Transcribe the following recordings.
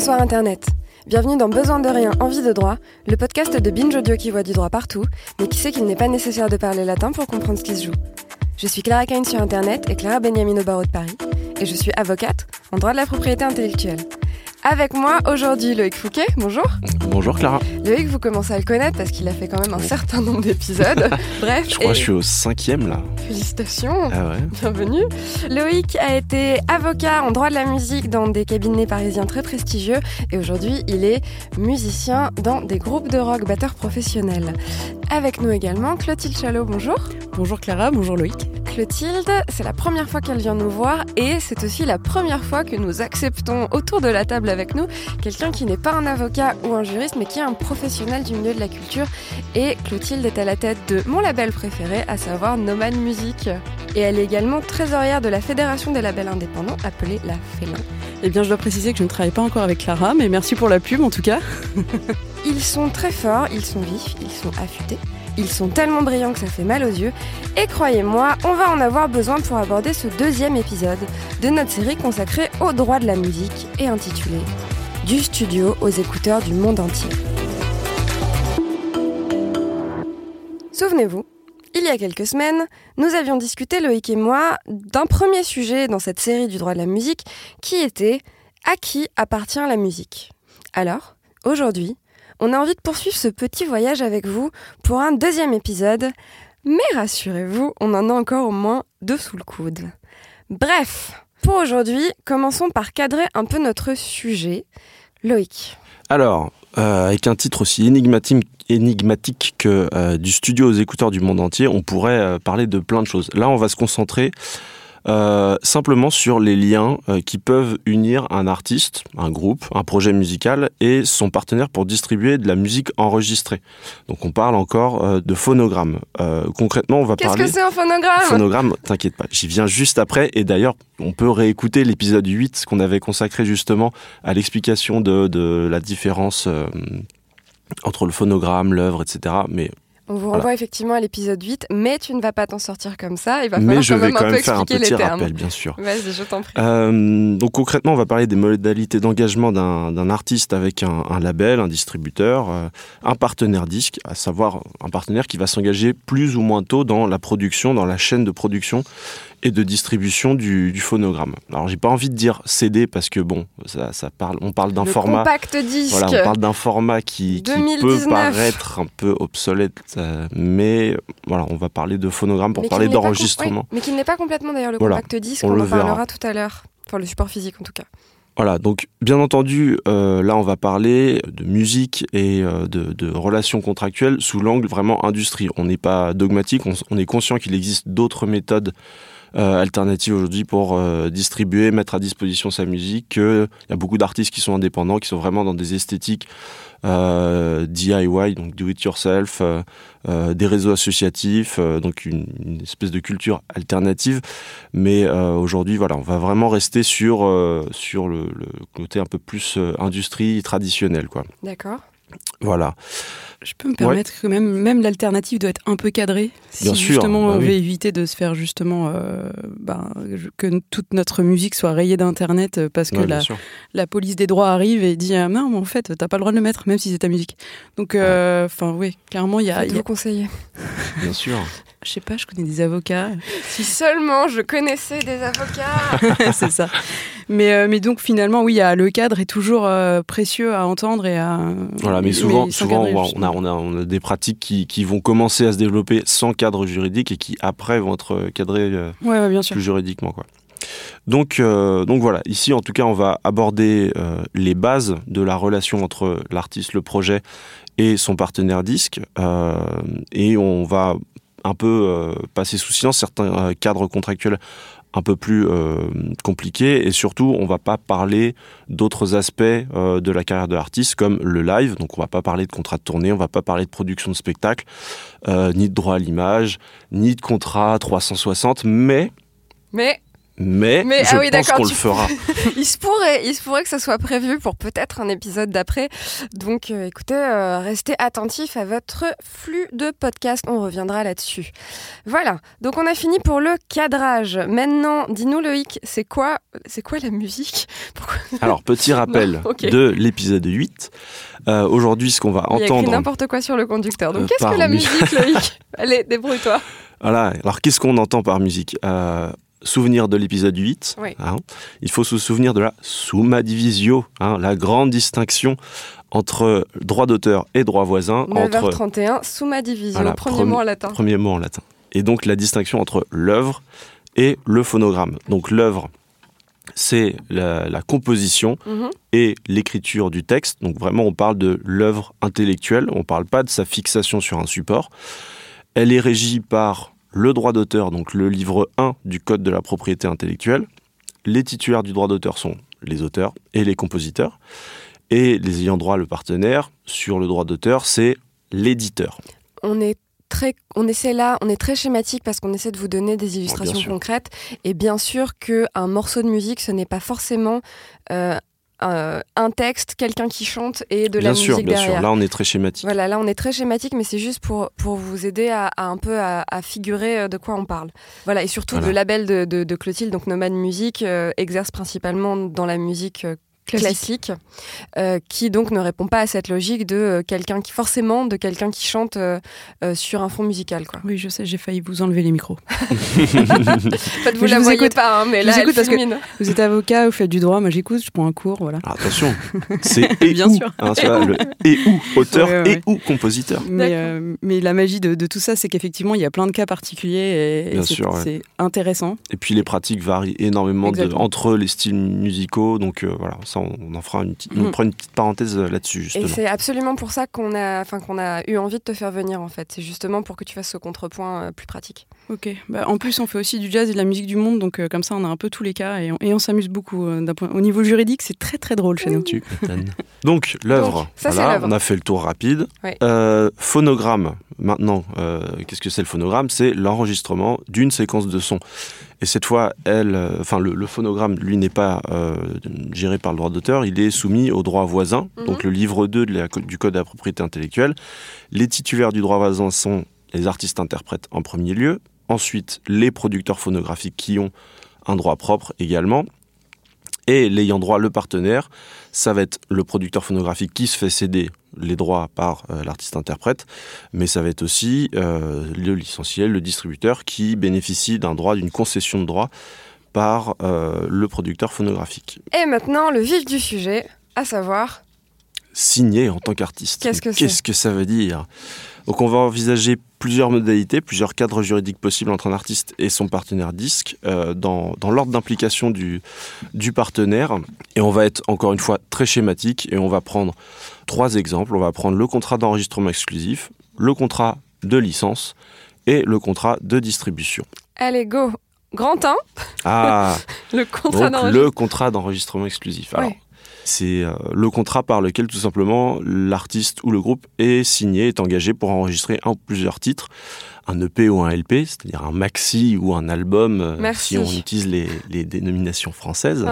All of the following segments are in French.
Bonsoir Internet. Bienvenue dans Besoin de rien, envie de droit, le podcast de Binge Audio qui voit du droit partout, mais qui sait qu'il n'est pas nécessaire de parler latin pour comprendre ce qui se joue. Je suis Clara Cain sur Internet et Clara Benjamin au barreau de Paris, et je suis avocate en droit de la propriété intellectuelle. Avec moi aujourd'hui Loïc Fouquet, bonjour. Bonjour Clara. Loïc, vous commencez à le connaître parce qu'il a fait quand même un certain nombre d'épisodes. Bref. Je crois que je suis au 5e là. Félicitations. Ah ouais. Bienvenue. Loïc a été avocat en droit de la musique dans des cabinets parisiens très prestigieux et aujourd'hui il est musicien dans des groupes de rock, batteur professionnel. Avec nous également Clotilde Chalot, bonjour. Bonjour Clara, bonjour Loïc. Clotilde, c'est la première fois qu'elle vient nous voir et c'est aussi la première fois que nous acceptons autour de la table avec nous quelqu'un qui n'est pas un avocat ou un juriste mais qui est un professionnel du milieu de la culture. Et Clotilde est à la tête de mon label préféré, à savoir Nomad Music. Et elle est également trésorière de la Fédération des labels indépendants appelée la FELIN. Eh bien je dois préciser que je ne travaille pas encore avec Clara, mais merci pour la pub en tout cas. Ils sont très forts, ils sont vifs, ils sont affûtés. Ils sont tellement brillants que ça fait mal aux yeux. Et croyez-moi, on va en avoir besoin pour aborder ce deuxième épisode de notre série consacrée au droit de la musique et intitulée « Du studio aux écouteurs du monde entier ». Souvenez-vous, il y a quelques semaines, nous avions discuté, Loïc et moi, d'un premier sujet dans cette série du droit de la musique qui était « À qui appartient la musique ?» Alors, aujourd'hui, on a envie de poursuivre ce petit voyage avec vous pour un deuxième épisode, mais rassurez-vous, on en a encore au moins 2 sous le coude. Bref, pour aujourd'hui, commençons par cadrer un peu notre sujet. Loïc. Alors, avec un titre aussi énigmatique que du studio aux écouteurs du monde entier, on pourrait parler de plein de choses. Là, on va se concentrer simplement sur les liens qui peuvent unir un artiste, un groupe, un projet musical et son partenaire pour distribuer de la musique enregistrée. Donc on parle encore de phonogramme. Concrètement, on va parler... Qu'est-ce que c'est un phonogramme ? Phonogramme, t'inquiète pas, j'y viens juste après. Et d'ailleurs, on peut réécouter l'épisode 8 qu'on avait consacré justement à l'explication de la différence entre le phonogramme, l'œuvre, etc. Mais... On vous renvoie effectivement à l'épisode 8, mais tu ne vas pas t'en sortir comme ça. Il va falloir mais je vais quand même faire un expliquer petit les termes. rappel, bien sûr. Vas-y, je t'en prie. Donc concrètement, on va parler des modalités d'engagement d'un artiste avec un label, un distributeur, un partenaire disque, à savoir un partenaire qui va s'engager plus ou moins tôt dans la production, dans la chaîne de production et de distribution du phonogramme. Alors j'ai pas envie de dire CD parce que bon, on parle d'un format compact disque. Voilà, on parle d'un format qui peut paraître un peu obsolète, mais voilà, on va parler de phonogramme pour parler d'enregistrement. Mais qui n'est pas complètement d'ailleurs le compact disque, on en parlera tout à l'heure. Enfin le support physique en tout cas. Voilà, donc bien entendu, là on va parler de musique et de relations contractuelles sous l'angle vraiment industrie. On n'est pas dogmatique, on est conscient qu'il existe d'autres méthodes alternatives aujourd'hui pour distribuer, mettre à disposition sa musique. Il y a beaucoup d'artistes qui sont indépendants, qui sont vraiment dans des esthétiques DIY, donc do it yourself, des réseaux associatifs, donc une espèce de culture alternative. Mais aujourd'hui, voilà, on va vraiment rester sur le côté un peu plus industrie traditionnelle, quoi. D'accord. Voilà. Je peux me permettre que même l'alternative doit être un peu cadrée. Si Bien sûr, justement on veut oui. éviter de se faire justement que toute notre musique soit rayée d'internet parce que la police des droits arrive et dit non mais en fait t'as pas le droit de le mettre même si c'est ta musique. Donc oui, clairement il y a vous conseiller. Bien sûr. Je sais pas, je connais des avocats. Si seulement je connaissais des avocats. C'est ça. Mais donc finalement, oui, le cadre est toujours précieux à entendre et à. Voilà, mais souvent on a des pratiques qui vont commencer à se développer sans cadre juridique et qui après vont être cadrées bien sûr. plus juridiquement, quoi. Donc voilà, ici en tout cas on va aborder les bases de la relation entre l'artiste, le projet et son partenaire disque et on va un peu passer sous silence certains cadres contractuels un peu plus compliqués et surtout on va pas parler d'autres aspects de la carrière de l'artiste comme le live, donc on va pas parler de contrat de tournée, on va pas parler de production de spectacle, ni de droit à l'image, ni de contrat 360, mais Mais je pense qu'on le fera. Il se pourrait que ça soit prévu pour peut-être un épisode d'après. Donc écoutez, restez attentifs à votre flux de podcast. On reviendra là-dessus. Voilà, donc on a fini pour le cadrage. Maintenant, dis-nous Loïc, c'est quoi la musique? Alors, petit rappel de l'épisode 8. Aujourd'hui, ce qu'on va entendre... Il y a écrit n'importe quoi sur le conducteur. Donc qu'est-ce que la musique, Loïc? Allez, débrouille-toi. Voilà, alors qu'est-ce qu'on entend par musique? Souvenir de l'épisode 8, oui. Il faut se souvenir de la summa divisio, la grande distinction entre droit d'auteur et droit voisin. 9h31, summa divisio, voilà, premier mot en latin. Premier mot en latin. Et donc la distinction entre l'œuvre et le phonogramme. Donc l'œuvre, c'est la composition et l'écriture du texte. Donc vraiment, on parle de l'œuvre intellectuelle, on ne parle pas de sa fixation sur un support. Elle est régie par le droit d'auteur, donc le livre 1 du Code de la propriété intellectuelle. Les titulaires du droit d'auteur sont les auteurs et les compositeurs. Et les ayants droit, le partenaire, sur le droit d'auteur, c'est l'éditeur. On est très schématique parce qu'on essaie de vous donner des illustrations concrètes. Et bien sûr qu'un morceau de musique, ce n'est pas forcément... un texte, quelqu'un qui chante et de la musique derrière. Bien sûr, là on est très schématique. Voilà, là on est très schématique, mais c'est juste pour vous aider à un peu à figurer de quoi on parle. Voilà, et surtout le label de Clotilde, donc Nomade Musique, exerce principalement dans la musique classique, qui donc ne répond pas à cette logique de quelqu'un qui chante sur un fond musical, quoi. Oui, je sais, j'ai failli vous enlever les micros. En fait, vous la voyez pas, mais là, elle fulmine. Vous êtes avocat, vous faites du droit, moi j'écoute, je prends un cours, voilà. Alors, attention, c'est et bien ou, sûr. Tu vois, le et ou auteur et ou compositeur. Mais la magie de tout ça, c'est qu'effectivement, il y a plein de cas particuliers et c'est intéressant. Et puis les pratiques varient énormément entre les styles musicaux, donc voilà. Ça, on en fera on prend une petite parenthèse là-dessus, justement. Et c'est absolument pour ça qu'on a eu envie de te faire venir, en fait. C'est justement pour que tu fasses ce contrepoint plus pratique. Ok. En plus, on fait aussi du jazz et de la musique du monde, donc comme ça, on a un peu tous les cas et on s'amuse beaucoup. Au niveau juridique, c'est très très drôle chez nous. Tu m'étonnes. Donc, l'œuvre. Voilà, on a fait le tour rapide. Oui. Phonogramme. Maintenant, qu'est-ce que c'est le phonogramme? C'est l'enregistrement d'une séquence de sons. Et cette fois, le phonogramme, lui, n'est pas géré par le droit d'auteur, il est soumis au droit voisin, donc le livre 2 du Code de la propriété intellectuelle. Les titulaires du droit voisin sont les artistes-interprètes en premier lieu, ensuite les producteurs phonographiques qui ont un droit propre également, et l'ayant droit, le partenaire, ça va être le producteur phonographique qui se fait céder les droits par l'artiste-interprète, mais ça va être aussi le licencié, le distributeur qui bénéficie d'un droit, d'une concession de droit par le producteur phonographique. Et maintenant, le vif du sujet, à savoir... Signer en tant qu'artiste. Qu'est-ce que ça veut dire? Donc on va envisager plusieurs modalités, plusieurs cadres juridiques possibles entre un artiste et son partenaire disque dans l'ordre d'implication du partenaire. Et on va être encore une fois très schématique et on va prendre 3 exemples. On va prendre le contrat d'enregistrement exclusif, le contrat de licence et le contrat de distribution. Allez, go! Grand 1. Le contrat d'enregistrement exclusif. Alors, c'est le contrat par lequel tout simplement l'artiste ou le groupe est engagé pour enregistrer un ou plusieurs titres, un EP ou un LP, c'est-à-dire un maxi ou un album, si on utilise les dénominations françaises.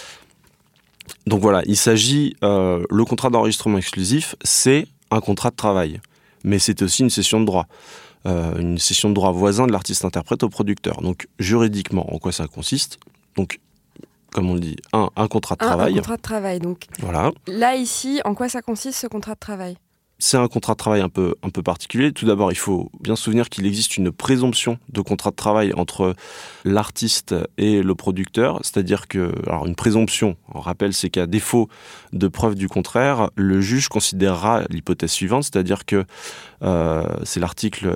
Donc voilà, il s'agit, le contrat d'enregistrement exclusif, c'est un contrat de travail, mais c'est aussi une cession de droit. Une cession de droit voisin de l'artiste-interprète au producteur. Donc juridiquement, en quoi ça consiste? Donc, comme on le dit, un contrat de travail. Un contrat de travail, donc. Voilà. Là, ici, en quoi ça consiste, ce contrat de travail? C'est un contrat de travail un peu particulier. Tout d'abord, il faut bien se souvenir qu'il existe une présomption de contrat de travail entre l'artiste et le producteur. C'est-à-dire que, alors une présomption, on rappelle, c'est qu'à défaut de preuve du contraire, le juge considérera l'hypothèse suivante, c'est-à-dire que c'est l'article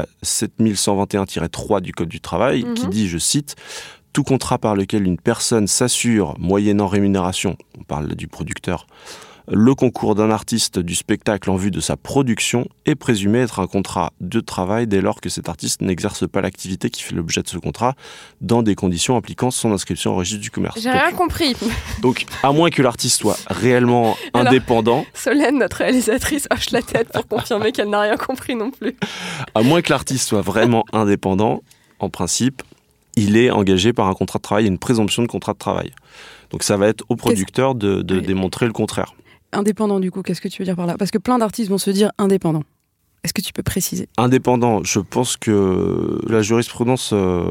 L7121-3 du Code du travail qui dit, je cite, « Tout contrat par lequel une personne s'assure, moyennant rémunération, on parle du producteur, le concours d'un artiste du spectacle en vue de sa production est présumé être un contrat de travail dès lors que cet artiste n'exerce pas l'activité qui fait l'objet de ce contrat dans des conditions impliquant son inscription au registre du commerce. » J'ai rien compris. Donc, à moins que l'artiste soit réellement indépendant... Solène, notre réalisatrice, hoche la tête pour confirmer qu'elle n'a rien compris non plus. À moins que l'artiste soit vraiment indépendant, en principe, il est engagé par un contrat de travail, il y a une présomption de contrat de travail. Donc ça va être au producteur de démontrer le contraire. Indépendant, du coup, qu'est-ce que tu veux dire par là? Parce que plein d'artistes vont se dire indépendants. Est-ce que tu peux préciser? Indépendant, je pense que la jurisprudence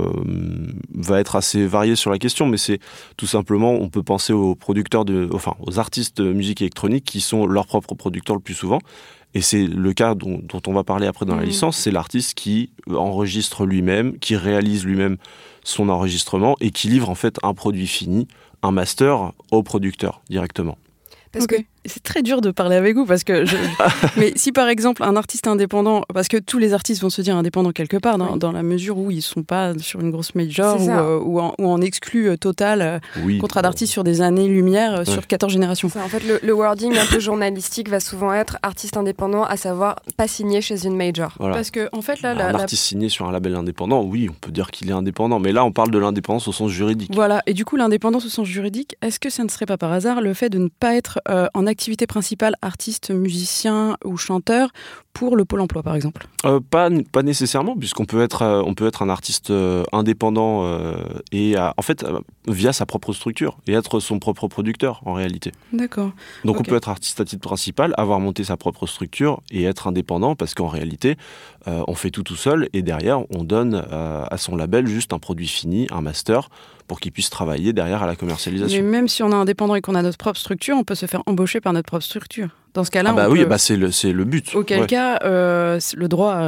va être assez variée sur la question, mais c'est tout simplement, on peut penser aux producteurs aux artistes de musique électronique qui sont leurs propres producteurs le plus souvent. Et c'est le cas dont on va parler après dans la licence, c'est l'artiste qui enregistre lui-même, qui réalise lui-même son enregistrement et qui livre en fait un produit fini, un master au producteur directement. Parce que c'est très dur de parler avec vous parce que mais si par exemple un artiste indépendant, parce que tous les artistes vont se dire indépendants quelque part dans la mesure où ils sont pas sur une grosse major ou en exclu total, contrat d'artiste sur des années-lumière sur 14 générations. En fait, le wording un peu journalistique va souvent être artiste indépendant, à savoir pas signé chez une major. Voilà. Parce que en fait un artiste signé sur un label indépendant, oui, on peut dire qu'il est indépendant, mais là on parle de l'indépendance au sens juridique. Voilà, et du coup l'indépendance au sens juridique, est-ce que ça ne serait pas par hasard le fait de ne pas être en activité principale artiste, musicien ou chanteur pour le Pôle emploi par exemple? Pas nécessairement, puisqu'on peut être un artiste indépendant en fait via sa propre structure et être son propre producteur en réalité. D'accord. Donc on peut être artiste à titre principal, avoir monté sa propre structure et être indépendant parce qu'en réalité on fait tout seul et derrière on donne à son label juste un produit fini, un master, pour qu'il puisse travailler derrière à la commercialisation. Mais même si on est indépendant et qu'on a notre propre structure, on peut se faire embaucher par notre propre structure. Dans ce cas-là, c'est le but. Auquel cas, le droit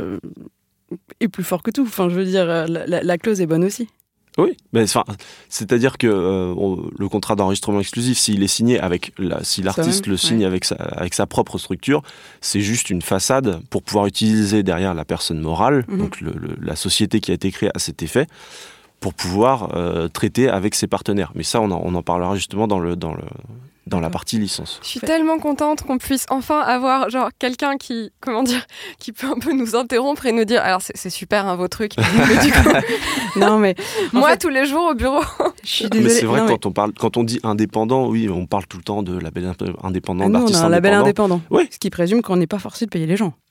est plus fort que tout. Enfin, je veux dire, la clause est bonne aussi. Oui, mais c'est-à-dire que le contrat d'enregistrement exclusif, s'il est signé si l'artiste le signe avec sa propre structure, c'est juste une façade pour pouvoir utiliser derrière la personne morale, donc la société qui a été créée à cet effet, pour pouvoir traiter avec ses partenaires. Mais ça, on en parlera justement dans la partie licence. Je suis tellement contente qu'on puisse enfin avoir quelqu'un qui peut un peu nous interrompre et nous dire alors c'est super vos trucs, mais du coup non mais moi tous les jours au bureau. Je suis désolée. Mais c'est vrai que quand on dit indépendant, oui, on parle tout le temps de label indépendant, d'artiste indépendant. On a un label indépendant. Oui. Ce qui présume qu'on n'est pas forcé de payer les gens.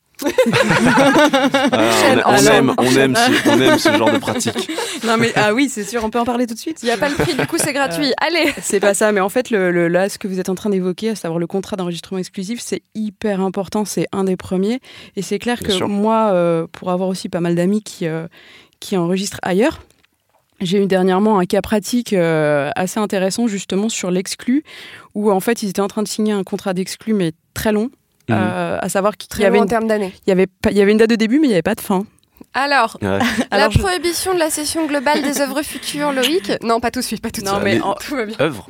On aime ce genre de pratique. Non mais oui, c'est sûr, on peut en parler tout de suite. Il n'y a pas le prix, du coup c'est gratuit. Allez. C'est pas ça, mais en fait là ce que vous êtes en train d'évoquer, à savoir le contrat d'enregistrement exclusif, c'est hyper important, c'est un des premiers et c'est clair que moi pour avoir aussi pas mal d'amis qui enregistrent ailleurs, j'ai eu dernièrement un cas pratique assez intéressant justement sur l'exclu où en fait ils étaient en train de signer un contrat d'exclu mais très long. À savoir qu'il y avait en termes d'années. Il y avait une date de début, mais il n'y avait pas de fin. Alors, la prohibition de la cession globale des œuvres futures, Loïc? Non, pas tout de suite, tout va bien. Œuvre.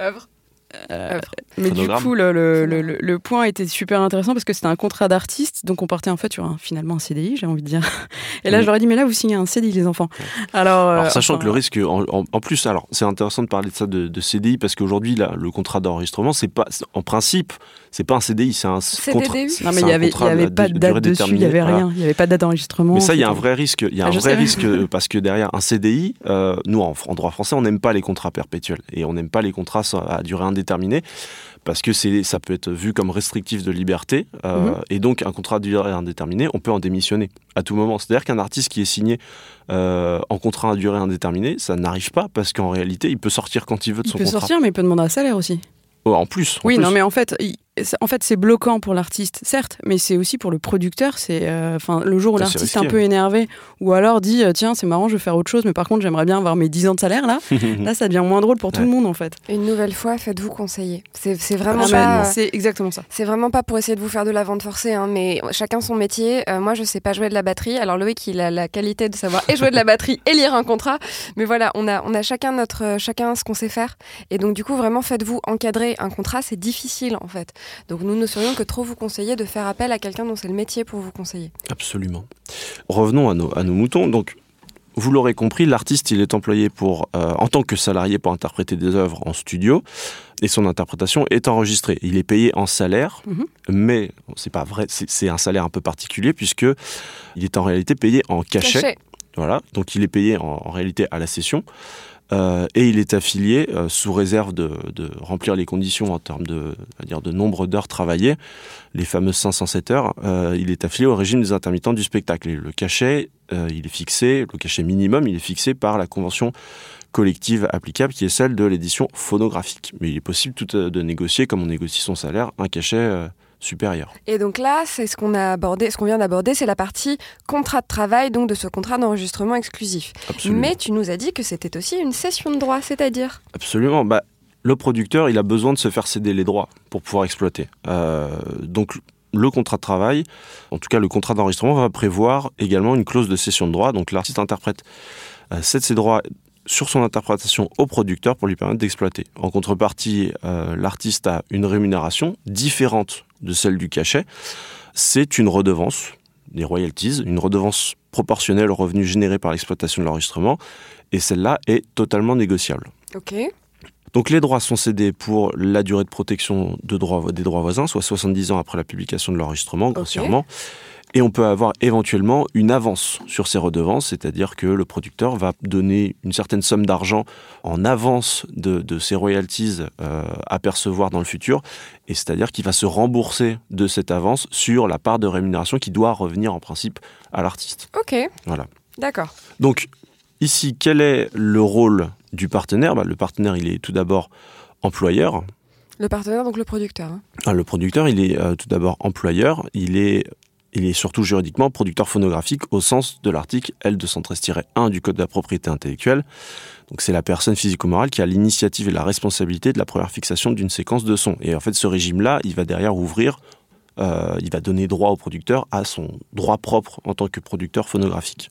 Mais du coup, le point était super intéressant parce que c'était un contrat d'artiste, donc on partait en fait sur finalement un CDI, j'ai envie de dire. Et là, je leur ai dit, mais là, vous signez un CDI, les enfants. Alors sachant que le risque, en plus, alors c'est intéressant de parler de ça de CDI parce qu'aujourd'hui, là, le contrat d'enregistrement, c'est pas, en principe, c'est pas un CDI, c'est un contrat. Non, mais il y avait pas de date dessus, il y avait rien, il y avait pas de date d'enregistrement. Mais ça, il y a un vrai risque, parce que derrière un CDI, nous en droit français, on n'aime pas les contrats perpétuels et on n'aime pas les contrats à durée indéterminée parce que ça peut être vu comme restrictif de liberté et donc un contrat à durée indéterminée, on peut en démissionner à tout moment. C'est-à-dire qu'un artiste qui est signé en contrat à durée indéterminée, ça n'arrive pas parce qu'en réalité, il peut sortir quand il veut de son contrat. Il peut sortir, mais il peut demander un salaire aussi. En plus. Non, mais en fait, c'est bloquant pour l'artiste, certes, mais c'est aussi pour le producteur. C'est, le jour où l'artiste est un peu énervé, ou alors dit tiens, c'est marrant, je vais faire autre chose, mais par contre, j'aimerais bien avoir mes 10 ans de salaire là. Là, ça devient moins drôle pour tout le monde en fait. Une nouvelle fois, faites-vous conseiller. C'est vraiment pas. C'est exactement ça. C'est vraiment pas pour essayer de vous faire de la vente forcée, mais chacun son métier. Moi, je sais pas jouer de la batterie. Alors Loïc, il a la qualité de savoir et jouer de la batterie et lire un contrat. Mais voilà, on a chacun ce qu'on sait faire. Et donc du coup, vraiment, faites-vous encadrer un contrat. C'est difficile en fait. Donc nous ne saurions que trop vous conseiller de faire appel à quelqu'un dont c'est le métier pour vous conseiller. Absolument. Revenons à nos moutons. Donc, vous l'aurez compris, l'artiste, il est employé en tant que salarié pour interpréter des œuvres en studio et son interprétation est enregistrée. Il est payé en salaire, mais c'est pas vrai, c'est un salaire un peu particulier puisque il est en réalité payé en cachet. Voilà, donc il est payé en réalité à la session. Et il est affilié sous réserve de remplir les conditions en termes de nombre d'heures travaillées, les fameuses 507 heures. Il est affilié au régime des intermittents du spectacle. Et le cachet il est fixé, le cachet minimum, il est fixé par la convention collective applicable, qui est celle de l'édition phonographique. Mais il est possible de négocier, comme on négocie son salaire, un cachet supérieur. Et donc là, c'est ce qu'on vient d'aborder, c'est la partie contrat de travail, donc de ce contrat d'enregistrement exclusif. Absolument. Mais tu nous as dit que c'était aussi une cession de droits, c'est-à-dire ? Absolument. Le producteur, il a besoin de se faire céder les droits pour pouvoir exploiter. Donc, le contrat de travail, en tout cas le contrat d'enregistrement, va prévoir également une clause de cession de droits. Donc, l'artiste-interprète cède ses droits sur son interprétation au producteur pour lui permettre d'exploiter. En contrepartie, l'artiste a une rémunération différente de celle du cachet. C'est une redevance, des royalties, une redevance proportionnelle aux revenus générés par l'exploitation de l'enregistrement, et celle-là est totalement négociable. Ok. Donc les droits sont cédés pour la durée de protection des droits voisins, soit 70 ans après la publication de l'enregistrement, grossièrement. Okay. Et on peut avoir éventuellement une avance sur ces redevances, c'est-à-dire que le producteur va donner une certaine somme d'argent en avance de ses royalties à percevoir dans le futur, et c'est-à-dire qu'il va se rembourser de cette avance sur la part de rémunération qui doit revenir en principe à l'artiste. Ok, voilà. D'accord. Donc ici, quel est le rôle du partenaire ? Le partenaire, il est tout d'abord employeur. Le partenaire, donc le producteur. Le producteur, il est tout d'abord employeur, il est surtout juridiquement producteur phonographique au sens de l'article L213-1 du Code de la propriété intellectuelle. Donc c'est la personne physico-morale qui a l'initiative et la responsabilité de la première fixation d'une séquence de sons. Et en fait, ce régime-là, il va derrière ouvrir, il va donner droit au producteur à son droit propre en tant que producteur phonographique.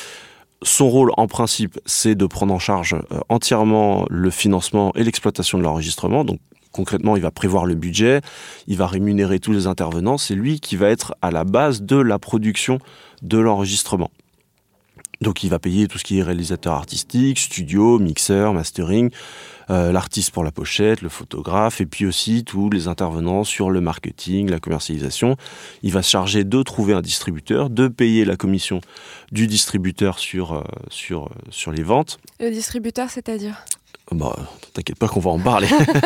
Son rôle, en principe, c'est de prendre en charge entièrement le financement et l'exploitation de l'enregistrement. Donc, concrètement, il va prévoir le budget, il va rémunérer tous les intervenants. C'est lui qui va être à la base de la production de l'enregistrement. Donc, il va payer tout ce qui est réalisateur artistique, studio, mixeur, mastering, l'artiste pour la pochette, le photographe, et puis aussi tous les intervenants sur le marketing, la commercialisation. Il va se charger de trouver un distributeur, de payer la commission du distributeur sur les ventes. Le distributeur, c'est-à-dire ? T'inquiète pas qu'on va en parler.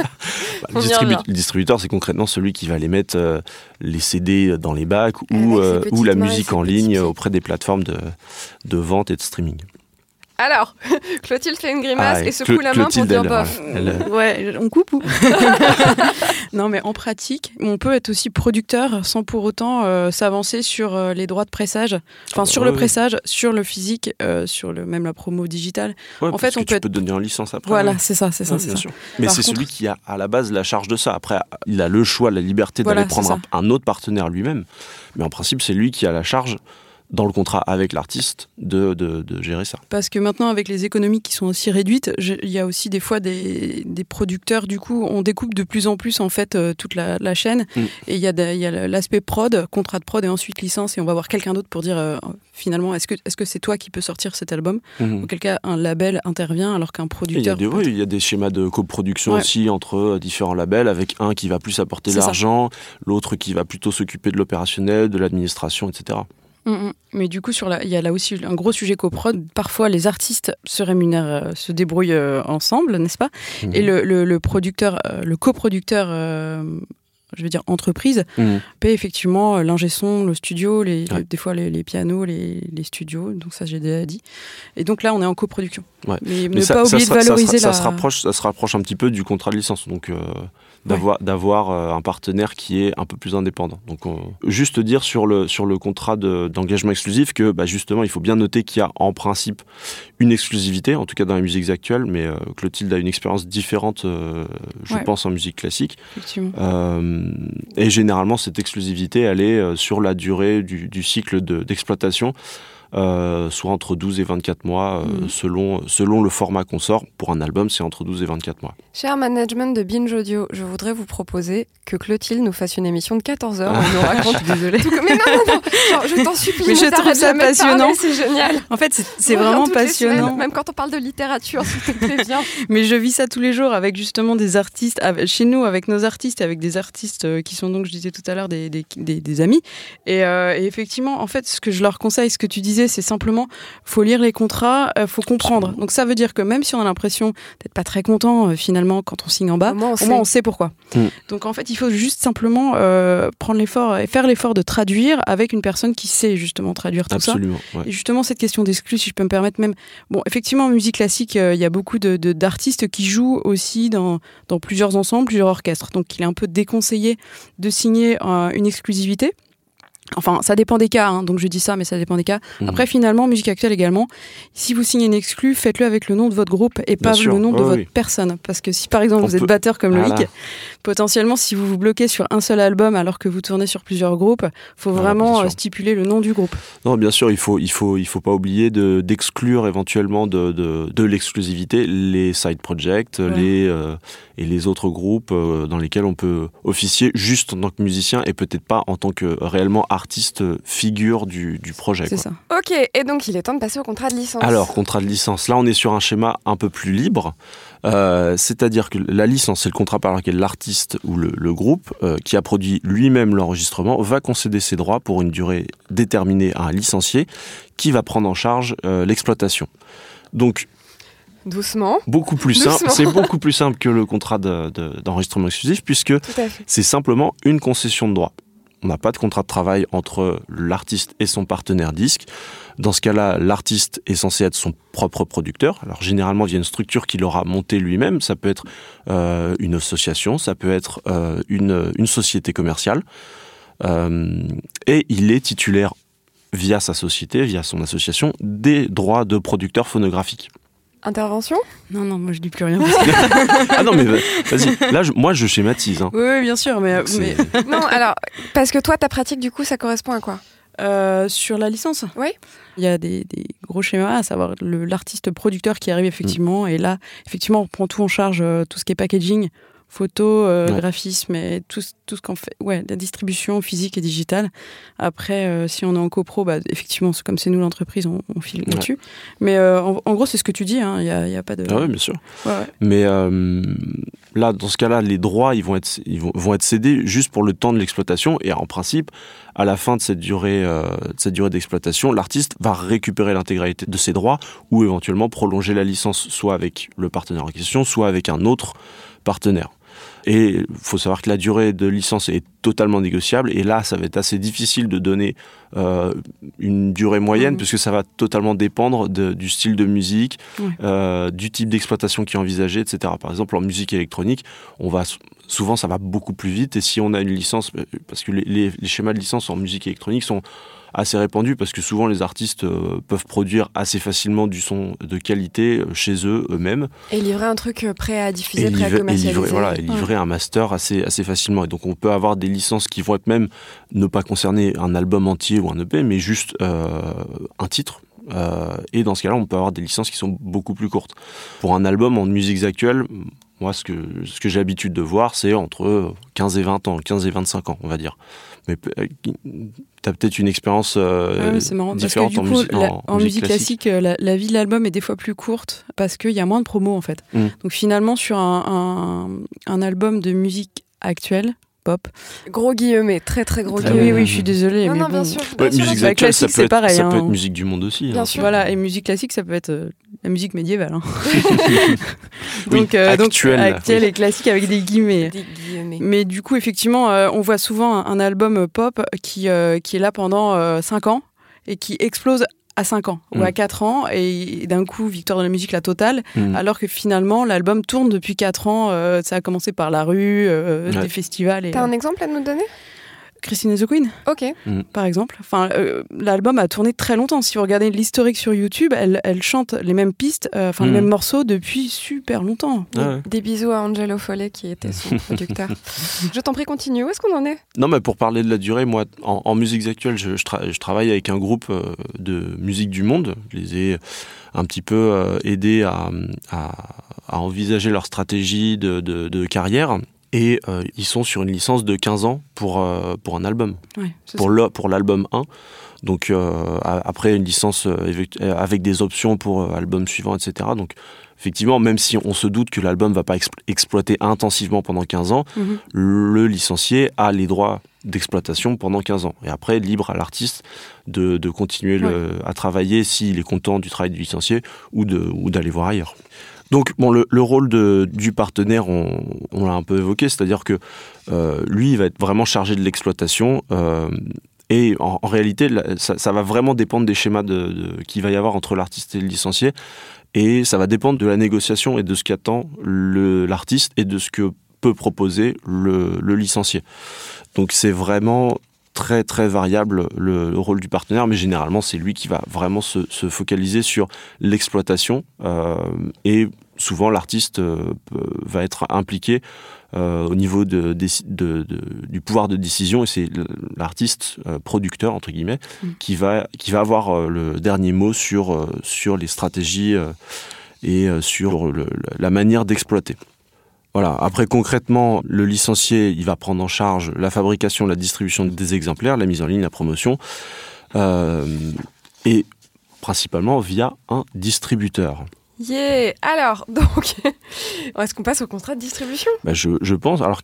Le distributeur, c'est concrètement celui qui va aller mettre les CD dans les bacs ou la musique en ligne auprès des plateformes de vente et de streaming. Alors, Clotilde fait une grimace et secoue la main pour dire bof. Ouais, on coupe ou Non, mais en pratique, on peut être aussi producteur sans pour autant s'avancer sur les droits de pressage. Enfin, sur le pressage, sur le physique, sur même la promo digitale. Ouais, en fait, tu peux donner en licence après. Voilà, c'est ça. Sûr. Mais c'est celui qui a à la base la charge de ça. Après, il a le choix, la liberté d'aller prendre un autre partenaire lui-même. Mais en principe, c'est lui qui a la charge dans le contrat avec l'artiste de gérer ça. Parce que maintenant, avec les économies qui sont aussi réduites, il y a aussi des fois des producteurs, du coup, on découpe de plus en plus en fait toute la chaîne, et il y a l'aspect prod, contrat de prod et ensuite licence, et on va voir quelqu'un d'autre pour dire finalement, est-ce que c'est toi qui peux sortir cet album, auquel cas un label intervient alors qu'un producteur... Il y a des schémas de coproduction aussi entre différents labels, avec un qui va plus apporter l'argent, l'autre qui va plutôt s'occuper de l'opérationnel, de l'administration, etc. Mais du coup, il y a là aussi un gros sujet coprod. Parfois, les artistes se rémunèrent, se débrouillent ensemble, n'est-ce pas ? Et le producteur, le coproducteur, je veux dire entreprise, paie effectivement l'ingé son, le studio, des fois les pianos, les studios. Donc ça, j'ai déjà dit. Et donc là, on est en coproduction. Ouais. Mais ne pas oublier de valoriser ça se rapproche un petit peu du contrat de licence. Donc d'avoir un partenaire qui est un peu plus indépendant. Donc juste dire sur le contrat d'engagement exclusif que justement il faut bien noter qu'il y a en principe une exclusivité, en tout cas dans la musique actuelle, mais Clotilde a une expérience différente je pense en musique classique. Et généralement cette exclusivité elle est sur la durée du cycle d'exploitation, soit entre 12 et 24 mois, selon le format qu'on sort. Pour un album, c'est entre 12 et 24 mois. Cher management de Binge Audio, je voudrais vous proposer que Clotilde nous fasse une émission de 14 heures. On nous raconte... Désolée. Mais non, genre, je t'en supplie. Mais je trouve ça passionnant. C'est génial. En fait, c'est vraiment passionnant. Même quand on parle de littérature, s'il te plaît, bien. Mais je vis ça tous les jours avec justement des artistes, chez nous, avec nos artistes, avec des artistes qui sont donc, je disais tout à l'heure, des amis. Et effectivement, en fait, ce que je leur conseille, ce que tu disais disais, c'est simplement, faut lire les contrats, faut comprendre. Donc ça veut dire que même si on a l'impression d'être pas très content finalement quand on signe en bas, au moins on sait pourquoi. Donc en fait, il faut juste simplement prendre l'effort et faire l'effort de traduire avec une personne qui sait justement traduire tout ça. Ouais. Et justement, cette question d'exclus, si je peux me permettre même... Bon, effectivement, en musique classique, il y a beaucoup d'artistes qui jouent aussi dans plusieurs ensembles, plusieurs orchestres. Donc il est un peu déconseillé de signer une exclusivité. Enfin, ça dépend des cas, donc je dis ça, mais ça dépend des cas. Après, finalement, musique actuelle également, si vous signez une exclue, faites-le avec le nom de votre groupe et pas le nom de votre personne. Parce que si, par exemple, vous êtes batteur comme Loïc, potentiellement, si vous vous bloquez sur un seul album alors que vous tournez sur plusieurs groupes, il faut vraiment stipuler le nom du groupe. Non, bien sûr, il faut pas oublier d'exclure éventuellement de l'exclusivité les side projects, et les autres groupes dans lesquels on peut officier juste en tant que musicien et peut-être pas en tant que réellement artiste figure du projet. C'est ça. Ok, et donc il est temps de passer au contrat de licence. Alors, contrat de licence, là on est sur un schéma un peu plus libre, c'est-à-dire que la licence, c'est le contrat par lequel l'artiste ou le groupe qui a produit lui-même l'enregistrement va concéder ses droits pour une durée déterminée à un licencié qui va prendre en charge l'exploitation. Donc, doucement. Beaucoup plus simple. C'est beaucoup plus simple que le contrat d'enregistrement exclusif puisque c'est simplement une concession de droit. On n'a pas de contrat de travail entre l'artiste et son partenaire disque. Dans ce cas-là, l'artiste est censé être son propre producteur. Alors généralement, via une structure qu'il aura montée lui-même. Ça peut être une association, ça peut être une société commerciale. Et il est titulaire via sa société, via son association, des droits de producteur phonographique. Intervention ? Non, moi je dis plus rien. Ah non, mais vas-y. Là, moi, je schématise. Oui, bien sûr, mais... Non, alors, parce que toi, ta pratique, du coup, ça correspond à quoi ? Sur la licence ? Oui. Il y a des gros schémas, à savoir l'artiste producteur qui arrive effectivement, et là, effectivement, on prend tout en charge, tout ce qui est packaging, photo, graphisme et tout ce qu'on fait, la distribution physique et digitale. Après, si on est en copro, effectivement, comme c'est nous l'entreprise, on file là-dessus. Mais en gros, c'est ce que tu dis, il y a pas de... Ah oui, bien sûr. Ouais. Mais là, dans ce cas-là, les droits, ils vont être cédés juste pour le temps de l'exploitation, et en principe, à la fin de cette durée d'exploitation, l'artiste va récupérer l'intégralité de ses droits ou éventuellement prolonger la licence, soit avec le partenaire en question, soit avec un autre partenaire. Et il faut savoir que la durée de licence est totalement négociable, et là ça va être assez difficile de donner une durée moyenne, puisque ça va totalement dépendre du style de musique, du type d'exploitation qui est envisagé, etc. Par exemple en musique électronique, souvent ça va beaucoup plus vite, et si on a une licence, parce que les schémas de licence en musique électronique sont assez répandus, parce que souvent les artistes peuvent produire assez facilement du son de qualité chez eux-mêmes. Et livrer un truc prêt à diffuser, prêt à commercialiser. Et livrer un master assez facilement. Et donc on peut avoir des licences qui vont être même ne pas concerner un album entier ou un EP, mais juste un titre. Et dans ce cas-là, on peut avoir des licences qui sont beaucoup plus courtes. Pour un album en musiques actuelles, moi, ce que j'ai l'habitude de voir, c'est entre 15 et 20 ans, 15 et 25 ans, on va dire. Mais tu as peut-être une expérience c'est marrant, différente parce que, du coup, en musique classique, la vie de l'album est des fois plus courte parce qu'il y a moins de promos, en fait. Donc finalement, sur un album de musique actuelle, pop. Gros guillemets, très très gros guillemets. Oui, je suis désolée. Non, bien sûr. Musique actuelle, ça peut être musique du monde aussi. Bien sûr. Voilà, et musique classique, ça peut être la musique médiévale. Donc, actuelle et classique avec des guillemets. Mais du coup, effectivement, on voit souvent un album pop qui est là pendant 5 ans et qui explose à 5 ans ou à 4 ans, et d'un coup victoire de la musique, la totale, alors que finalement l'album tourne depuis 4 ans. Ça a commencé par la rue, des festivals. T'as un exemple à nous donner ? Christine and the Queen, par exemple. Enfin, l'album a tourné très longtemps. Si vous regardez l'historique sur YouTube, elle chante les mêmes pistes, les mêmes morceaux depuis super longtemps. Des bisous à Angelo Follet qui était son producteur. Je t'en prie, continue. Où est-ce qu'on en est ? Non, mais pour parler de la durée, moi, en musiques actuelles, je travaille avec un groupe de musique du monde. Je les ai un petit peu aidés à envisager leur stratégie de carrière. Et ils sont sur une licence de 15 ans pour un album, pour l'album 1. Donc après une licence avec des options pour album suivant, etc. Donc effectivement, même si on se doute que l'album ne va pas exploiter intensivement pendant 15 ans, le licencié a les droits d'exploitation pendant 15 ans. Et après, libre à l'artiste de continuer à travailler s'il est content du travail du licencié ou d'aller voir ailleurs. Donc, bon, le rôle du partenaire, on l'a un peu évoqué, c'est-à-dire que lui, il va être vraiment chargé de l'exploitation. Et en réalité, ça va vraiment dépendre des schémas qu'il va y avoir entre l'artiste et le licencié. Et ça va dépendre de la négociation et de ce qu'attend l'artiste et de ce que peut proposer le licencié. Donc c'est vraiment très très variable le rôle du partenaire, mais généralement c'est lui qui va vraiment se focaliser sur l'exploitation et souvent l'artiste va être impliqué au niveau du pouvoir de décision, et c'est l'artiste producteur entre guillemets qui va avoir le dernier mot sur les stratégies et sur la manière d'exploiter. Voilà. Après, concrètement, le licencié, il va prendre en charge la fabrication, la distribution des exemplaires, la mise en ligne, la promotion, et principalement via un distributeur. Yeah. Alors, donc, est-ce qu'on passe au contrat de distribution ? Je pense. Alors,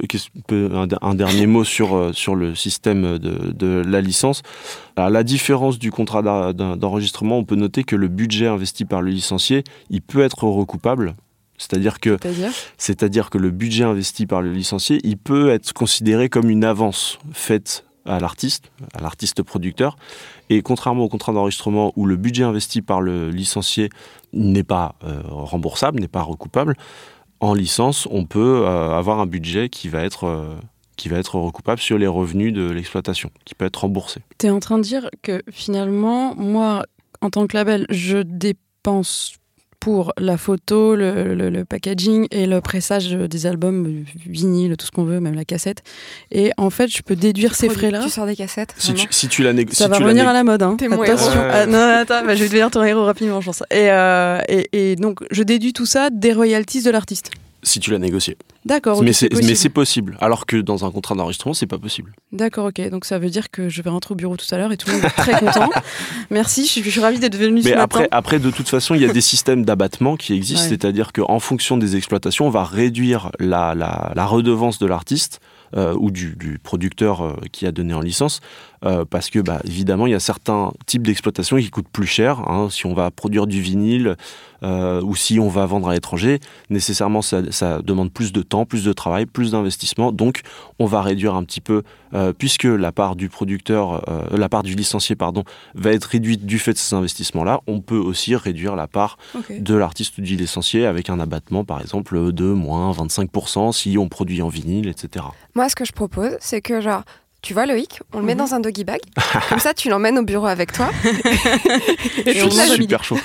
un dernier mot sur le système de la licence. À la différence du contrat d'enregistrement, on peut noter que le budget investi par le licencié, il peut être recoupable. C'est-à-dire que le budget investi par le licencié, il peut être considéré comme une avance faite à l'artiste producteur. Et contrairement au contrat d'enregistrement où le budget investi par le licencié n'est pas remboursable, n'est pas recoupable, en licence, on peut avoir un budget qui va être recoupable sur les revenus de l'exploitation, qui peut être remboursé. Tu es en train de dire que finalement, moi, en tant que label, je dépense pour la photo, le packaging et le pressage des albums, vinyle, tout ce qu'on veut, même la cassette. Et en fait, je peux déduire ces frais-là. Tu sors des cassettes. Si tu la négocies. Ça va revenir à la mode. Hein. T'es mon Attention. héros. Non, attends, je vais devenir ton héros rapidement, je pense. Et donc, je déduis tout ça des royalties de l'artiste. Si tu l'as négocié. D'accord, okay, mais c'est possible. Alors que dans un contrat d'enregistrement, c'est pas possible. D'accord, ok. Donc ça veut dire que je vais rentrer au bureau tout à l'heure et tout le monde est très content. Merci, je suis ravie d'être venue ce matin. Après, de toute façon, il y a des systèmes d'abattement qui existent, c'est-à-dire qu'en fonction des exploitations, on va réduire la redevance de l'artiste ou du producteur qui a donné en licence, parce que évidemment, il y a certains types d'exploitation qui coûtent plus cher. Hein, si on va produire du vinyle ou si on va vendre à l'étranger, nécessairement, ça demande plus de temps, plus de travail, plus d'investissement. Donc, on va réduire un petit peu, puisque la part du producteur, la part du licencié, va être réduite du fait de ces investissements-là. On peut aussi réduire la part de l'artiste ou du licencié avec un abattement, par exemple, de moins 25% si on produit en vinyle, etc. Moi, ce que je propose, c'est que tu vois Loïc, on le met dans un doggy bag, comme ça tu l'emmènes au bureau avec toi. Et je suis super chaud.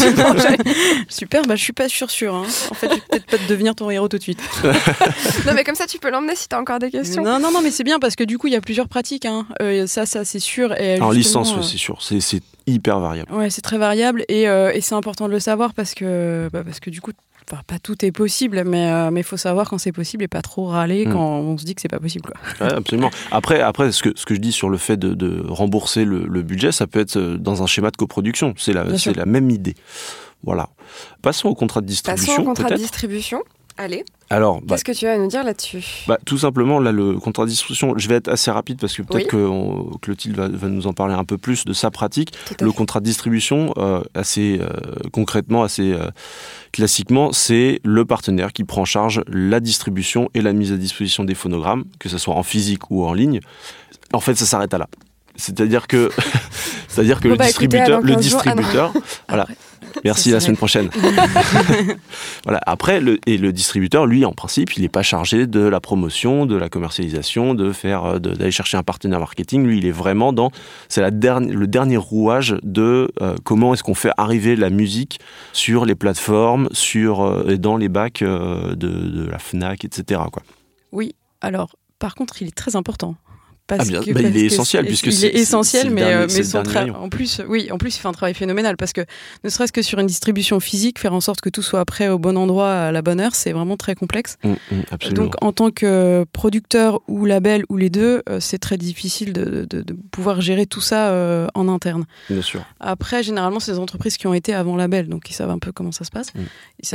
Super, je suis pas sûre. Hein. En fait, je vais peut-être pas devenir ton héros tout de suite. Non, mais comme ça tu peux l'emmener si t'as encore des questions. Non, mais c'est bien parce que du coup il y a plusieurs pratiques. Hein. Ça c'est sûr. Et en licence, c'est sûr. C'est hyper variable. Ouais, c'est très variable et c'est important de le savoir parce que du coup. Enfin, pas tout est possible, mais il faut savoir quand c'est possible et pas trop râler quand on se dit que c'est pas possible. Quoi. Ouais, absolument. Après ce que je dis sur le fait de rembourser le budget, ça peut être dans un schéma de coproduction. C'est la même idée. Voilà. Passons au contrat de distribution. Allez. Alors, qu'est-ce que tu vas à nous dire là-dessus ? Tout simplement, là, le contrat de distribution, je vais être assez rapide parce que peut-être que Clotilde va nous en parler un peu plus de sa pratique. Le contrat de distribution, assez concrètement, assez classiquement, c'est le partenaire qui prend en charge la distribution et la mise à disposition des phonogrammes, que ce soit en physique ou en ligne. En fait, ça s'arrête à là. C'est-à-dire que le distributeur, voilà. Merci, la semaine prochaine. Voilà. Après, le distributeur, lui, en principe, il n'est pas chargé de la promotion, de la commercialisation, d'aller chercher un partenaire marketing. Lui, il est vraiment le dernier rouage de comment est-ce qu'on fait arriver la musique sur les plateformes, et dans les bacs de la Fnac, etc. quoi. Oui. Alors, par contre, il est très important. Il est essentiel puisque il est essentiel, mais son travail. En plus, il fait un travail phénoménal parce que ne serait-ce que sur une distribution physique, faire en sorte que tout soit prêt au bon endroit à la bonne heure, c'est vraiment très complexe. Absolument. Donc, en tant que producteur ou label ou les deux, c'est très difficile de pouvoir gérer tout ça en interne. Bien sûr. Après, généralement, c'est des entreprises qui ont été avant label, donc ils savent un peu comment ça se passe. Ils savent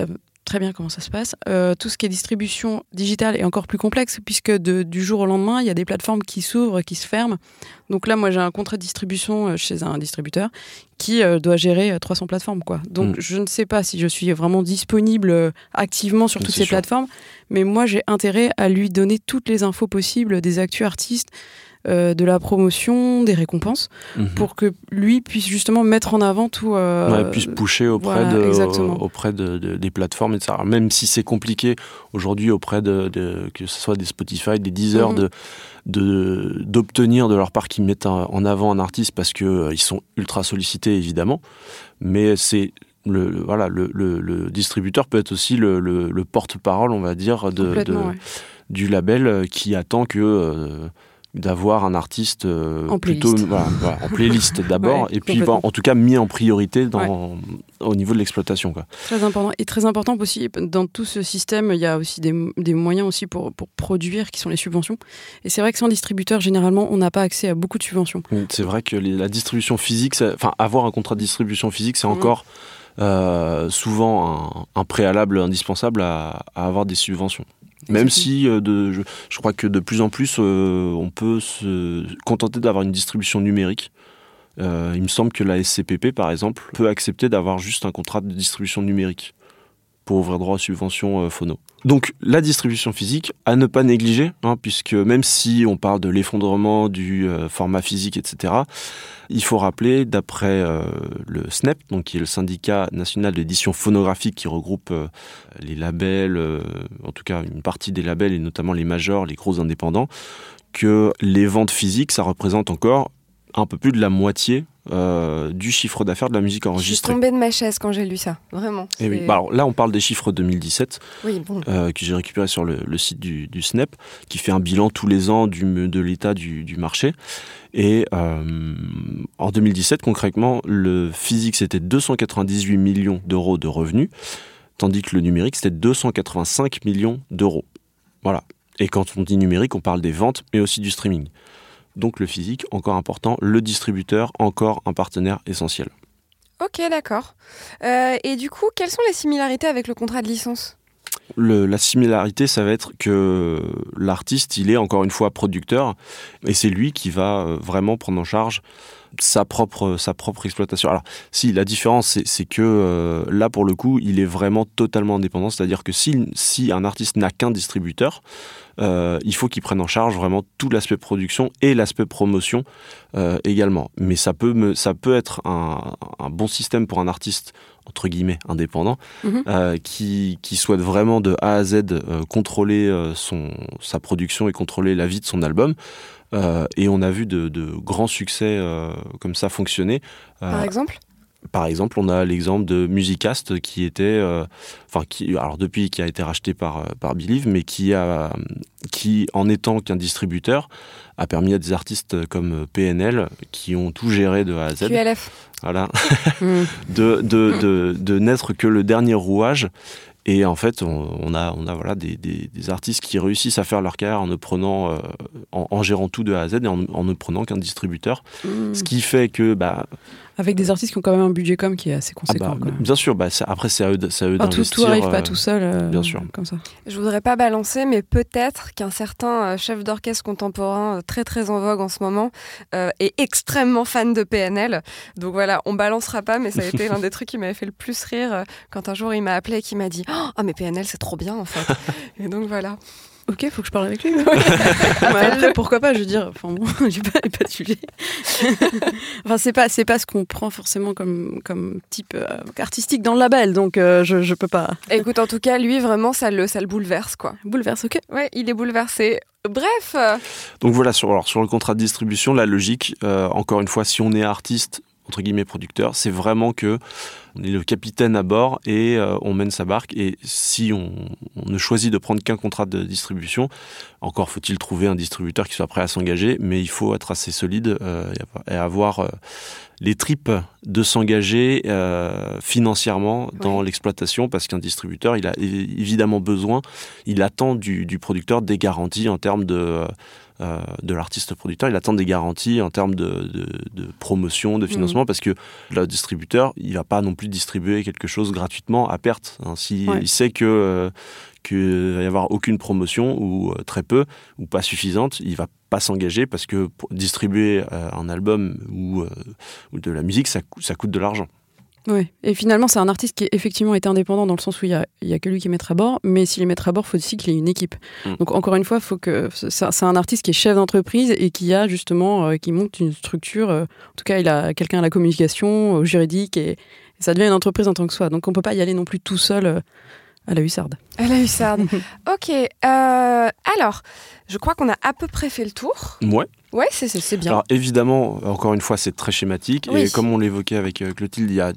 très bien comment ça se passe. Tout ce qui est distribution digitale est encore plus complexe puisque du jour au lendemain, il y a des plateformes qui s'ouvrent, qui se ferment. Donc là, moi, j'ai un contrat de distribution chez un distributeur qui doit gérer 300 plateformes, quoi. Donc, je ne sais pas si je suis vraiment disponible activement sur toutes ces plateformes, mais moi, j'ai intérêt à lui donner toutes les infos possibles des actus artistes, de la promotion, des récompenses, pour que lui puisse justement mettre en avant tout... puisse pusher auprès des plateformes, etc. Même si c'est compliqué aujourd'hui auprès que ce soit des Spotify, des Deezer, d'obtenir de leur part qu'ils mettent en avant un artiste parce qu'ils sont ultra sollicités, évidemment. Mais c'est... Le distributeur peut être aussi le porte-parole, on va dire, du label qui attend d'avoir un artiste plutôt en playlist d'abord, et puis en tout cas mis en priorité au niveau de l'exploitation, quoi. Très important, et très important aussi dans tout ce système, il y a aussi des moyens aussi pour produire, qui sont les subventions, et c'est vrai que sans distributeur, généralement on n'a pas accès à beaucoup de subventions. C'est vrai que la distribution physique, avoir un contrat de distribution physique, c'est encore souvent un préalable indispensable à avoir des subventions. Même si je crois que de plus en plus on peut se contenter d'avoir une distribution numérique. Il me semble que la SCPP, par exemple, peut accepter d'avoir juste un contrat de distribution numérique pour ouvrir droit aux subventions phono. Donc la distribution physique, à ne pas négliger, puisque même si on parle de l'effondrement du format physique, etc., il faut rappeler, d'après le SNEP, donc qui est le syndicat national d'édition phonographique qui regroupe les labels, en tout cas une partie des labels et notamment les majors, les gros indépendants, que les ventes physiques, ça représente encore un peu plus de la moitié du chiffre d'affaires de la musique enregistrée. Je suis tombée de ma chaise quand j'ai lu ça, vraiment. Et oui. Alors là, on parle des chiffres 2017, que j'ai récupéré sur le site du SNEP, qui fait un bilan tous les ans de l'état du marché. Et en 2017, concrètement, le physique, c'était 298 millions d'euros de revenus, tandis que le numérique, c'était 285 millions d'euros. Voilà. Et quand on dit numérique, on parle des ventes, mais aussi du streaming. Donc le physique, encore important, le distributeur, encore un partenaire essentiel. Ok, d'accord. Et du coup, quelles sont les similarités avec le contrat de licence ? La similarité, ça va être que l'artiste, il est encore une fois producteur, et c'est lui qui va vraiment prendre en charge sa propre exploitation. Alors, si, la différence, c'est que là, pour le coup, il est vraiment totalement indépendant, c'est-à-dire que si un artiste n'a qu'un distributeur, il faut qu'il prenne en charge vraiment tout l'aspect production et l'aspect promotion également. Mais ça peut être un bon système pour un artiste, entre guillemets, indépendant, qui souhaite vraiment de A à Z contrôler sa production et contrôler la vie de son album. Et on a vu de grands succès comme ça fonctionner. Par exemple, on a l'exemple de Musicast qui était, depuis qui a été racheté par Believe, mais qui en étant qu'un distributeur a permis à des artistes comme PNL qui ont tout géré de A à Z. QLF. Voilà, de n'être que le dernier rouage. Et en fait, on a voilà des artistes qui réussissent à faire leur carrière en gérant tout de A à Z et en ne prenant qu'un distributeur. Ce qui fait que avec des artistes qui ont quand même un budget qui est assez conséquent. Bien sûr, après c'est à eux d'investir. Tout n'arrive pas tout seul, bien sûr. Comme ça. Je voudrais pas balancer, mais peut-être qu'un certain chef d'orchestre contemporain très très en vogue en ce moment est extrêmement fan de PNL. Donc voilà, on balancera pas, mais ça a été l'un des trucs qui m'avait fait le plus rire quand un jour il m'a appelé et qui m'a dit « Ah mais PNL c'est trop bien en fait !» Et donc voilà. Ok, faut que je parle avec lui. Après, pourquoi pas, je veux dire, j'ai pas de sujet. C'est pas ce qu'on prend forcément comme type artistique dans le label, donc je peux pas. Écoute, en tout cas, lui, vraiment, ça le bouleverse, quoi. Bouleverse, ok. Ouais, il est bouleversé. Bref. Donc voilà, sur le contrat de distribution, la logique, encore une fois, si on est artiste, entre guillemets producteur, c'est vraiment que on est le capitaine à bord et on mène sa barque. Et si on ne choisit de prendre qu'un contrat de distribution, encore faut-il trouver un distributeur qui soit prêt à s'engager, mais il faut être assez solide et avoir les tripes de s'engager financièrement dans l'exploitation, parce qu'un distributeur, il a évidemment besoin, il attend du producteur des garanties en termes de l'artiste producteur, il attend des garanties en termes de promotion, de financement, parce que le distributeur, il va pas non plus distribuer quelque chose gratuitement à perte. Hein. Il sait qu'il va y avoir aucune promotion ou très peu ou pas suffisante, il va pas s'engager parce que pour distribuer un album ou de la musique, ça coûte de l'argent. Oui, et finalement, c'est un artiste qui effectivement est indépendant dans le sens où il y a que lui qui est maître à bord, mais s'il est maître à bord, il faut aussi qu'il ait une équipe. Donc encore une fois, c'est un artiste qui est chef d'entreprise et qui a justement, qui monte une structure. En tout cas, il a quelqu'un à la communication, au juridique, et ça devient une entreprise en tant que soi. Donc on peut pas y aller non plus tout seul. À la hussarde. À la hussarde. Ok. Alors, je crois qu'on a à peu près fait le tour. Ouais, c'est bien. Alors évidemment, encore une fois, c'est très schématique. Oui. Et comme on l'évoquait avec Clotilde, il y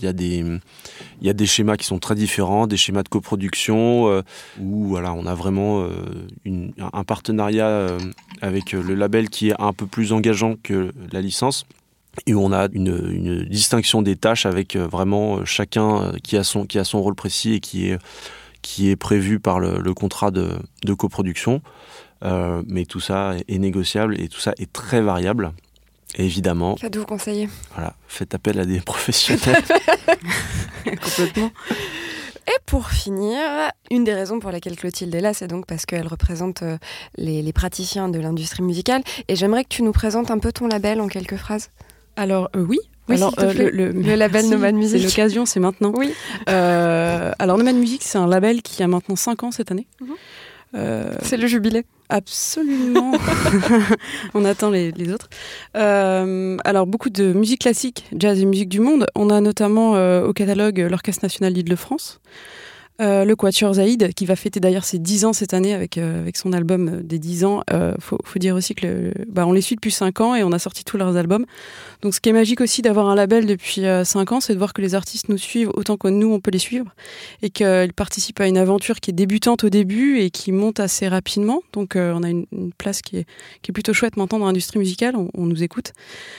a des schémas qui sont très différents, des schémas de coproduction, où voilà, on a vraiment un partenariat avec le label qui est un peu plus engageant que la licence. Et où on a une distinction des tâches avec vraiment chacun qui a son rôle précis et qui est prévu par le contrat de coproduction. Mais tout ça est négociable et tout ça est très variable. Et évidemment... Faites-vous conseiller. Voilà, faites appel à des professionnels. Complètement. Et pour finir, une des raisons pour laquelle Clotilde est là, c'est donc parce qu'elle représente les praticiens de l'industrie musicale. Et j'aimerais que tu nous présentes un peu ton label en quelques phrases. Alors, oui. Oui, alors, le label Nomade Music. C'est l'occasion, c'est maintenant. Oui. Alors, Nomade Music, c'est un label qui a maintenant 5 ans cette année. C'est le jubilé. Absolument. On attend les autres. Alors, beaucoup de musique classique, jazz et musique du monde. On a notamment au catalogue l'Orchestre National d'Île-de-France. Le Quatuor Zaïd, qui va fêter d'ailleurs ses 10 ans cette année avec son album des 10 ans. Faut dire aussi que on les suit depuis 5 ans et on a sorti tous leurs albums. Donc ce qui est magique aussi d'avoir un label depuis 5 ans, c'est de voir que les artistes nous suivent autant que nous on peut les suivre et qu'ils participent à une aventure qui est débutante au début et qui monte assez rapidement. Donc on a une place qui est plutôt chouette maintenant dans l'industrie musicale, on nous écoute.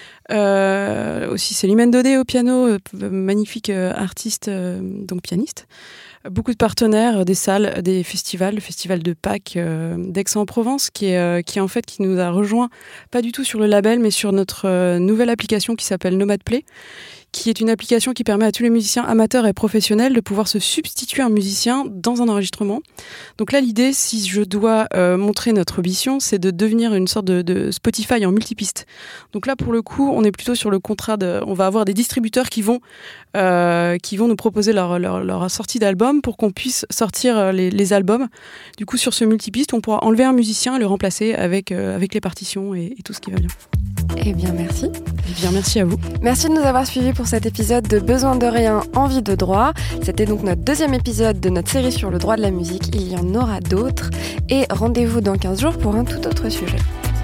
Aussi Célimène Daudet au piano, magnifique artiste, donc pianiste. Beaucoup de partenaires, des salles, des festivals, le festival de Pâques d'Aix-en-Provence qui nous a rejoint pas du tout sur le label mais sur notre nouvelle application qui s'appelle Nomad Play, qui est une application qui permet à tous les musiciens amateurs et professionnels de pouvoir se substituer un musicien dans un enregistrement. Donc là, l'idée, si je dois montrer notre ambition, c'est de devenir une sorte de Spotify en multipiste. Donc là, pour le coup, on est plutôt sur le contrat on va avoir des distributeurs qui vont nous proposer leur sortie d'album pour qu'on puisse sortir les albums. Du coup, sur ce multipiste, on pourra enlever un musicien et le remplacer avec les partitions et tout ce qui va bien. Eh bien, merci. Eh bien, merci à vous. Merci de nous avoir suivis pour cet épisode de Besoin de rien, envie de droit. C'était donc notre 2e épisode de notre série sur le droit de la musique. Il y en aura d'autres. Et rendez-vous dans 15 jours pour un tout autre sujet.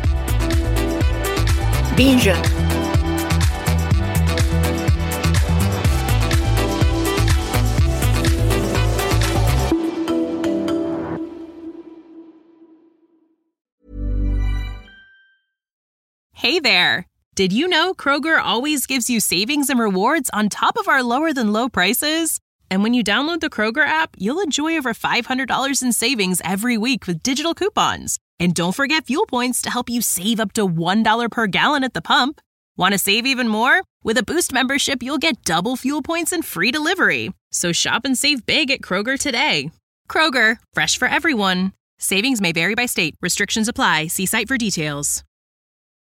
Binge. Hey there! Did you know Kroger always gives you savings and rewards on top of our lower-than-low prices? And when you download the Kroger app, you'll enjoy over $500 in savings every week with digital coupons. And don't forget fuel points to help you save up to $1 per gallon at the pump. Want to save even more? With a Boost membership, you'll get double fuel points and free delivery. So shop and save big at Kroger today. Kroger, fresh for everyone. Savings may vary by state. Restrictions apply. See site for details.